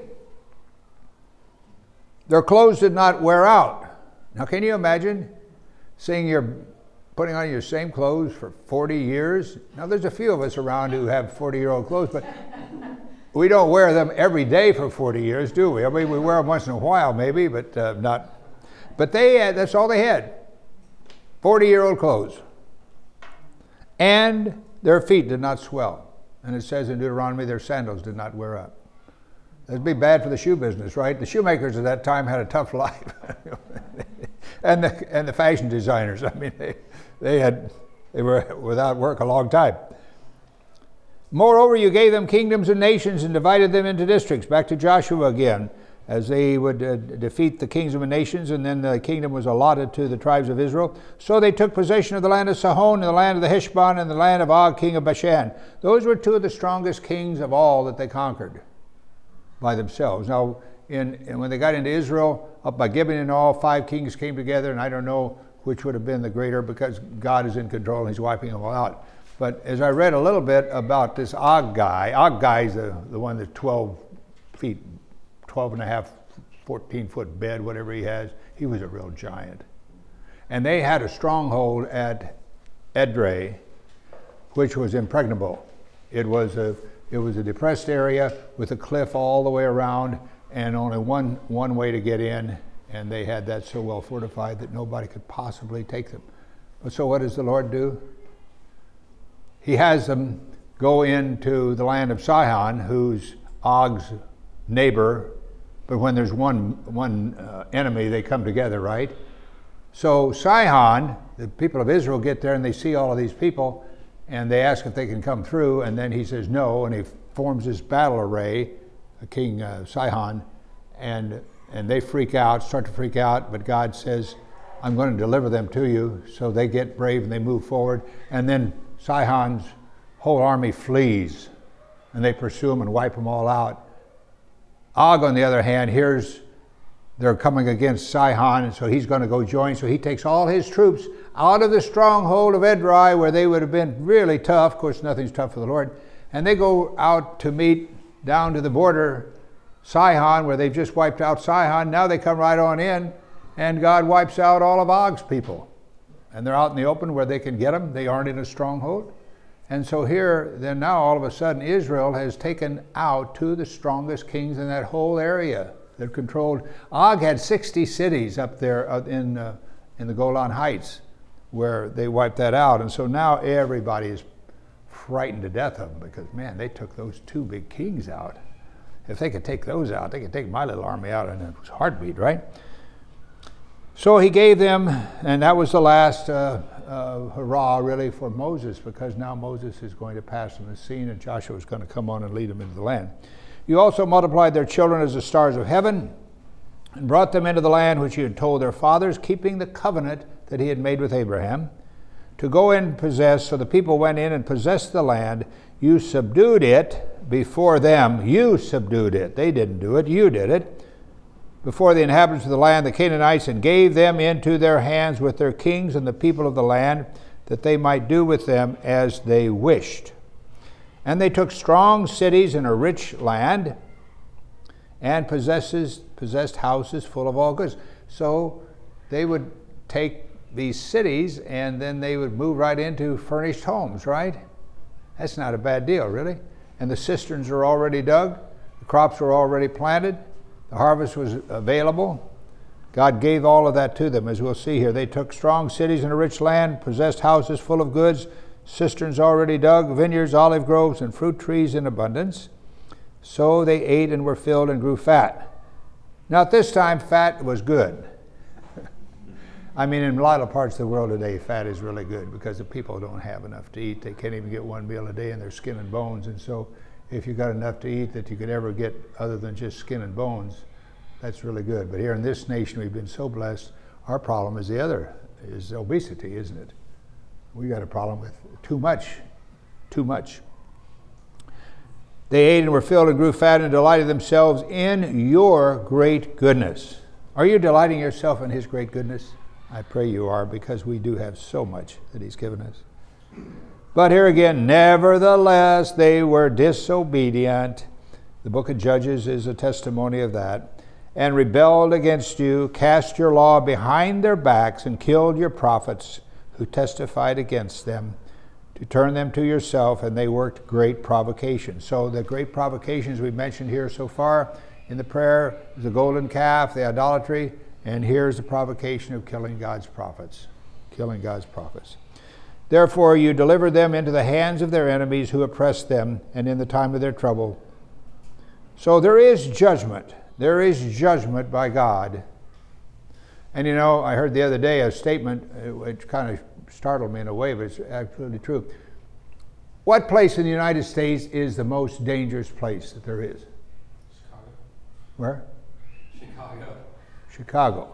Their clothes did not wear out. Now can you imagine seeing your putting on your same clothes for forty years? Now there's a few of us around who have forty-year-old clothes, but we don't wear them every day for forty years, do we? I mean, we wear them once in a while maybe, but uh, not. But they had, that's all they had, forty-year-old clothes. And their feet did not swell. And it says in Deuteronomy, their sandals did not wear out. That'd be bad for the shoe business, right? The shoemakers at that time had a tough life. and the and the fashion designers, I mean, they, they had they were without work a long time. Moreover, you gave them kingdoms and nations and divided them into districts. Back to Joshua again, as they would uh, defeat the kings of the nations, and then the kingdom was allotted to the tribes of Israel. So they took possession of the land of Sihon, and the land of the Heshbon, and the land of Og, king of Bashan. Those were two of the strongest kings of all that they conquered by themselves. Now, in, in when they got into Israel, up by Gibeon and all, five kings came together, and I don't know which would have been the greater, because God is in control and he's wiping them all out. But as I read a little bit about this Og guy, Og guy is the, the one that's twelve feet, twelve and a half, fourteen foot bed, whatever he has. He was a real giant. And they had a stronghold at Edrei, which was impregnable. It was a It was a depressed area with a cliff all the way around and only one, one way to get in, and they had that so well fortified that nobody could possibly take them. But so what does the Lord do? He has them go into the land of Sihon, who's Og's neighbor, but when there's one, one uh, enemy, they come together, right? So Sihon, the people of Israel get there and they see all of these people, and they ask if they can come through, and then he says no, and he forms this battle array, King uh, Sihon, and and they freak out, start to freak out, but God says, I'm going to deliver them to you. So they get brave and they move forward, and then Sihon's whole army flees, and they pursue them and wipe them all out. Og, on the other hand, hears they're coming against Sihon, and so he's going to go join. So he takes all his troops out of the stronghold of Edrei, where they would have been really tough. Of course, nothing's tough for the Lord. And they go out to meet down to the border, Sihon, where they've just wiped out Sihon. Now they come right on in, and God wipes out all of Og's people. And they're out in the open where they can get them. They aren't in a stronghold. And so here, then now all of a sudden, Israel has taken out two of the strongest kings in that whole area. They're controlled. Og had sixty cities up there in uh, in the Golan Heights, where they wiped that out. And so now everybody is frightened to death of them, because man, they took those two big kings out. If they could take those out, they could take my little army out in a heartbeat, right? So he gave them, and that was the last uh, uh, hurrah really for Moses, because now Moses is going to pass on the scene, and Joshua is going to come on and lead them into the land. You also multiplied their children as the stars of heaven, and brought them into the land which you had told their fathers, keeping the covenant that he had made with Abraham, to go in and possess. So the people went in and possessed the land. You subdued it before them. You subdued it. They didn't do it. You did it. Before the inhabitants of the land, the Canaanites, and gave them into their hands with their kings and the people of the land, that they might do with them as they wished. And they took strong cities and a rich land, and possesses, possessed houses full of all goods. So they would take these cities, and then they would move right into furnished homes, right? That's not a bad deal, really. And the cisterns are already dug. The crops were already planted. The harvest was available. God gave all of that to them, as we'll see here. They took strong cities and a rich land, possessed houses full of goods, cisterns already dug, vineyards, olive groves, and fruit trees in abundance. So they ate and were filled and grew fat. Now at this time, fat was good. I mean, in a lot of parts of the world today, fat is really good because the people don't have enough to eat. They can't even get one meal a day, and they're skin and bones. And so if you got enough to eat that you could ever get other than just skin and bones, that's really good. But here in this nation, we've been so blessed. Our problem is the other, is obesity, isn't it? We got a problem with too much, too much. They ate and were filled and grew fat and delighted themselves in your great goodness. Are you delighting yourself in his great goodness? I pray you are, because we do have so much that he's given us. But here again, nevertheless, they were disobedient. The book of Judges is a testimony of that. And rebelled against you, cast your law behind their backs, and killed your prophets who testified against them, to turn them to yourself, and they worked great provocation. So the great provocations we mentioned here so far in the prayer is the golden calf, the idolatry, and here's the provocation of killing God's prophets. Killing God's prophets. Therefore you delivered them into the hands of their enemies who oppressed them, and in the time of their trouble. So there is judgment. There is judgment by God. And you know, I heard the other day a statement which kind of startled me in a way, but it's absolutely true. What place in the United States is the most dangerous place that there is? Chicago. Where? Chicago. Chicago.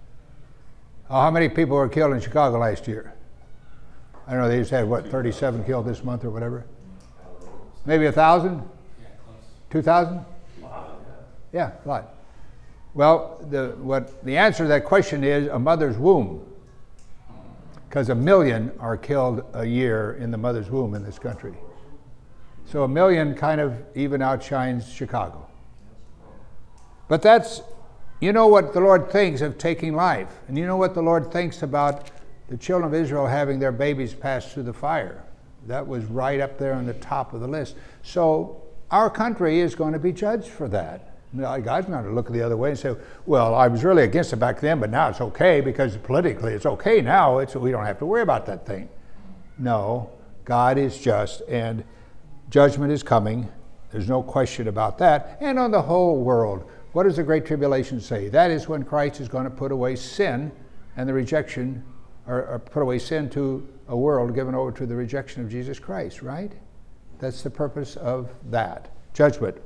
Oh, how many people were killed in Chicago last year? I don't know, they just had, what, thirty-seven killed this month or whatever? Maybe a thousand? Yeah, close. Two thousand? Yeah, a lot. Well, the, what, the answer to that question is a mother's womb. Because a million are killed a year in the mother's womb in this country. So a million kind of even outshines Chicago. But that's, you know what the Lord thinks of taking life. And you know what the Lord thinks about the children of Israel having their babies passed through the fire. That was right up there on the top of the list. So our country is going to be judged for that. God's not going to look the other way and say, well, I was really against it back then, but now it's okay because politically it's okay now. It's, we don't have to worry about that thing. No, God is just, and judgment is coming. There's no question about that. And on the whole world, what does the Great Tribulation say? That is when Christ is going to put away sin and the rejection, or, or put away sin to a world given over to the rejection of Jesus Christ, right? That's the purpose of that, judgment.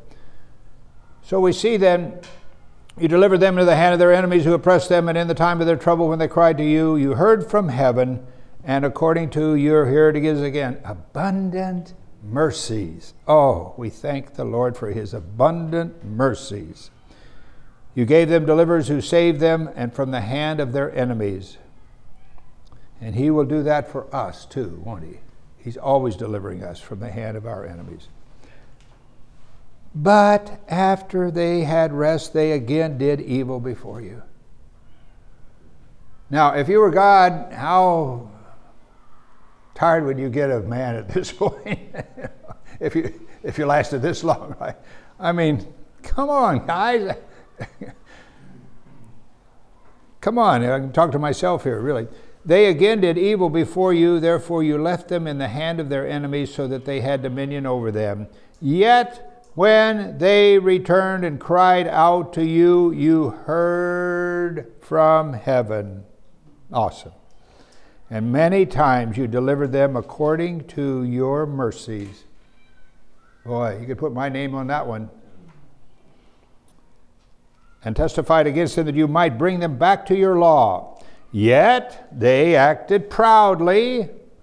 So we see then, you delivered them into the hand of their enemies who oppressed them, and in the time of their trouble when they cried to you, you heard from heaven, and according to your, here it is again, abundant mercies. Oh, we thank the Lord for his abundant mercies. You gave them deliverers who saved them, and from the hand of their enemies. And he will do that for us too, won't he? He's always delivering us from the hand of our enemies. But after they had rest, they again did evil before you. Now, if you were God, how tired would you get of man at this point? if you if you lasted this long, right? I mean, come on, guys. Come on, I can talk to myself here, really. They again did evil before you, therefore you left them in the hand of their enemies so that they had dominion over them. Yet when they returned and cried out to you, you heard from heaven. Awesome. And many times you delivered them according to your mercies. Boy, you could put my name on that one. And testified against them that you might bring them back to your law. Yet they acted proudly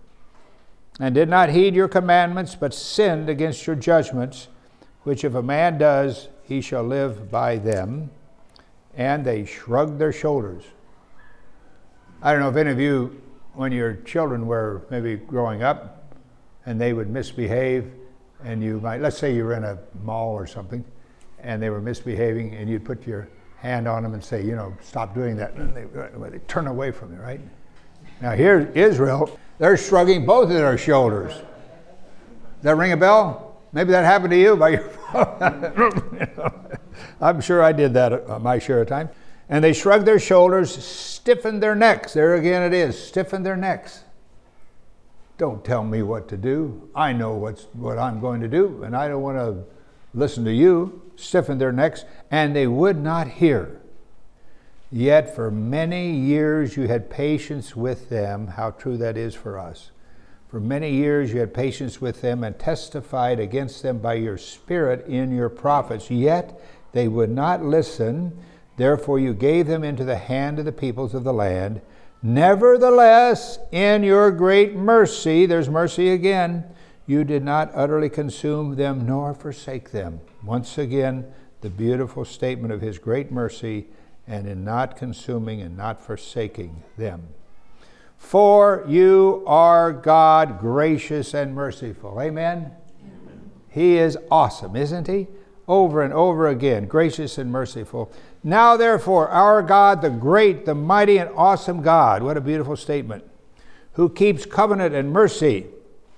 and did not heed your commandments, but sinned against your judgments, which if a man does, he shall live by them. And they shrugged their shoulders. I don't know if any of you, when your children were maybe growing up, and they would misbehave, and you might, let's say you were in a mall or something, and they were misbehaving, and you'd put your hand on them and say, you know, stop doing that, and they, they turn away from you, right? Now here, Israel, they're shrugging both of their shoulders. Does that ring a bell? Maybe that happened to you by your I'm sure I did that uh, my share of time. And they shrugged their shoulders, stiffened their necks. There again it is, stiffened their necks. Don't tell me what to do. I know what's what I'm going to do, and I don't want to listen to you. Stiffened their necks, and they would not hear. Yet for many years you had patience with them. How true that is for us. For many years you had patience with them and testified against them by your Spirit in your prophets. Yet they would not listen. Therefore you gave them into the hand of the peoples of the land. Nevertheless, in your great mercy, there's mercy again, you did not utterly consume them nor forsake them. Once again, the beautiful statement of his great mercy, and in not consuming and not forsaking them. For you are God, gracious and merciful. Amen? Amen. He is awesome, isn't he? Over and over again, gracious and merciful. Now therefore, our God, the great, the mighty and awesome God, what a beautiful statement, who keeps covenant and mercy.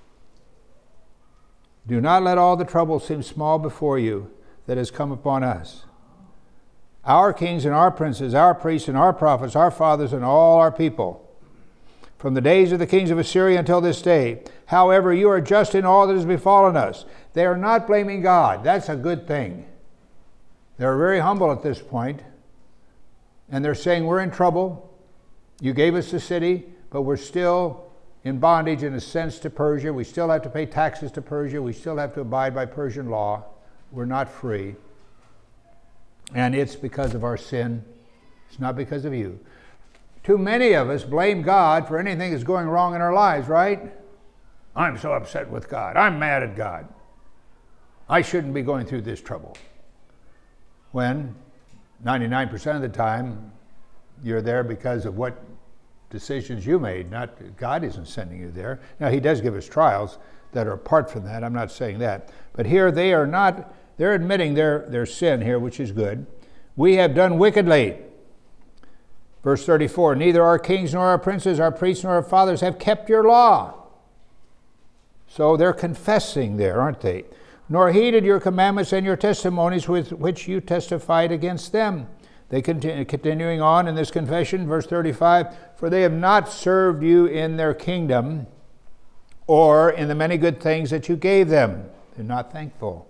Do not let all the trouble seem small before you that has come upon us. Our kings and our princes, our priests and our prophets, our fathers and all our people, from the days of the kings of Assyria until this day. However, you are just in all that has befallen us. They are not blaming God. That's a good thing. They're very humble at this point, and they're saying, we're in trouble. You gave us the city, but we're still in bondage in a sense to Persia. We still have to pay taxes to Persia. We still have to abide by Persian law. We're not free. And it's because of our sin. It's not because of you. Too many of us blame God for anything that's going wrong in our lives, right? I'm so upset with God. I'm mad at God. I shouldn't be going through this trouble. When ninety-nine percent of the time, you're there because of what decisions you made, not God isn't sending you there. Now, he does give us trials that are apart from that. I'm not saying that. But here they are not, they're admitting their, their sin here, which is good. We have done wickedly. Verse thirty-four, neither our kings nor our princes, our priests nor our fathers have kept your law. So they're confessing there, aren't they? Nor heeded your commandments and your testimonies with which you testified against them. They continue, continuing on in this confession, verse thirty-five, for they have not served you in their kingdom or in the many good things that you gave them. They're not thankful.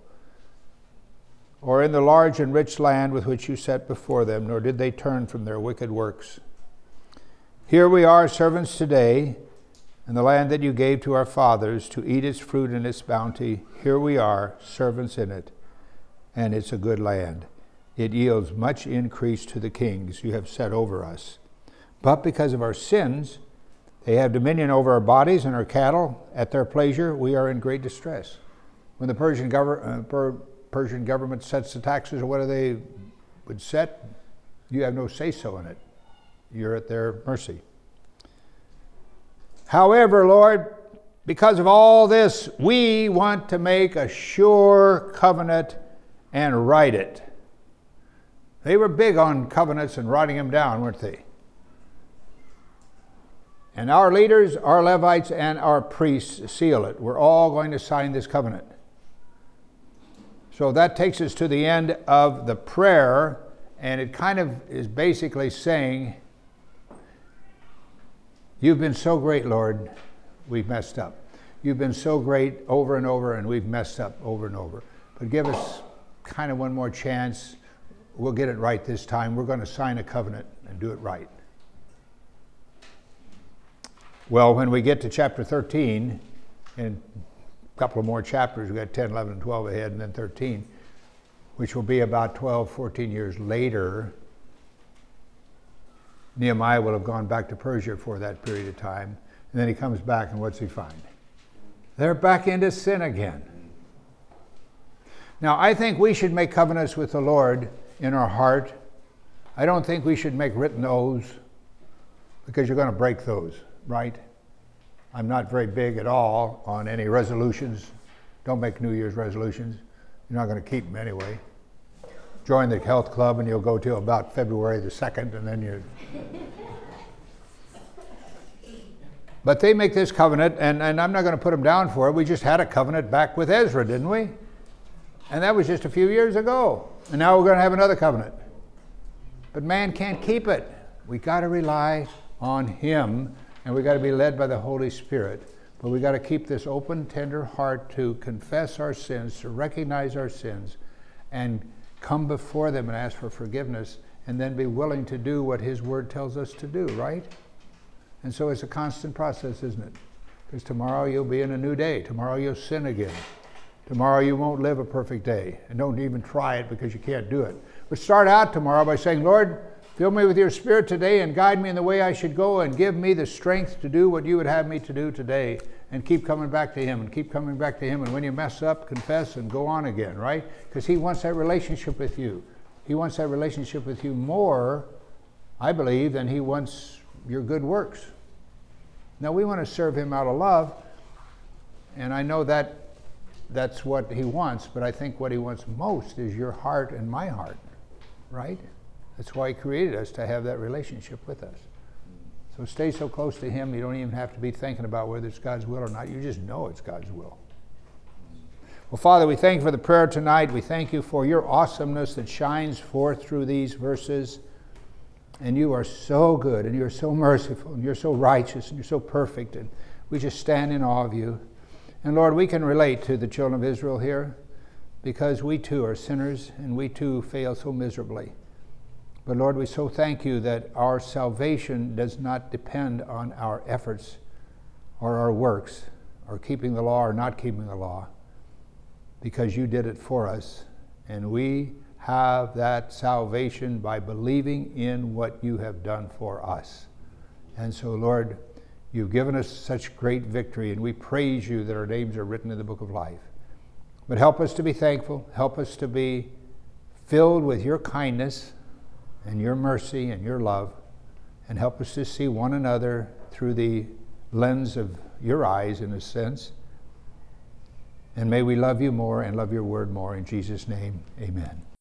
Or in the large and rich land with which you set before them, nor did they turn from their wicked works. Here we are, servants today, in the land that you gave to our fathers to eat its fruit and its bounty. Here we are, servants in it, and it's a good land. It yields much increase to the kings you have set over us. But because of our sins, they have dominion over our bodies and our cattle. At their pleasure, we are in great distress. When the Persian, gover- uh, per- Persian government sets the taxes or whatever they would set, you have no say-so in it. You're at their mercy. However, Lord, because of all this, we want to make a sure covenant and write it. They were big on covenants and writing them down, weren't they? And our leaders, our Levites, and our priests seal it. We're all going to sign this covenant. So that takes us to the end of the prayer, and it kind of is basically saying, you've been so great, Lord, we've messed up. You've been so great over and over, and we've messed up over and over. But give us kind of one more chance. We'll get it right this time. We're going to sign a covenant and do it right. Well, when we get to chapter thirteen, in a couple of more chapters, we've got ten, eleven, and twelve ahead, and then thirteen, which will be about twelve, fourteen years later, Nehemiah will have gone back to Persia for that period of time. And then he comes back, and what's he find? they're back into sin again. Now, I think we should make covenants with the Lord in our heart. I don't think we should make written oaths, because you're going to break those, right? I'm not very big at all on any resolutions. Don't make New Year's resolutions. You're not going to keep them anyway. Join the health club and you'll go till about February the second, and then you... But they make this covenant, and, and I'm not going to put them down for it. We just had a covenant back with Ezra, didn't we? And that was just a few years ago. And now we're going to have another covenant. But man can't keep it. We got to rely on him, and we got to be led by the Holy Spirit. But we got to keep this open, tender heart to confess our sins, to recognize our sins, and come before them and ask for forgiveness, and then be willing to do what his word tells us to do, right? And so it's a constant process, isn't it? Because tomorrow you'll be in a new day. Tomorrow you'll sin again. Tomorrow you won't live a perfect day. And don't even try it, because you can't do it. But start out tomorrow by saying, Lord, fill me with your Spirit today and guide me in the way I should go, and give me the strength to do what you would have me to do today, and keep coming back to him and keep coming back to him. And when you mess up, confess and go on again, right? Because he wants that relationship with you. He wants that relationship with you more, I believe, than he wants your good works. Now, we want to serve him out of love, and I know that that's what he wants, but I think what he wants most is your heart and my heart, right? That's why he created us, to have that relationship with us. So stay so close to him, you don't even have to be thinking about whether it's God's will or not. You just know it's God's will. Well, Father, we thank you for the prayer tonight. We thank you for your awesomeness that shines forth through these verses. And you are so good, and you're so merciful, and you're so righteous, and you're so perfect. And we just stand in awe of you. And Lord, we can relate to the children of Israel here, because we too are sinners, and we too fail so miserably. But Lord, we so thank you that our salvation does not depend on our efforts or our works, or keeping the law or not keeping the law, because you did it for us. And we have that salvation by believing in what you have done for us. And so, Lord, you've given us such great victory, and we praise you that our names are written in the book of life. But help us to be thankful. Help us to be filled with your kindness and your mercy and your love, and help us to see one another through the lens of your eyes, in a sense. And may we love you more and love your word more. In Jesus' name, amen.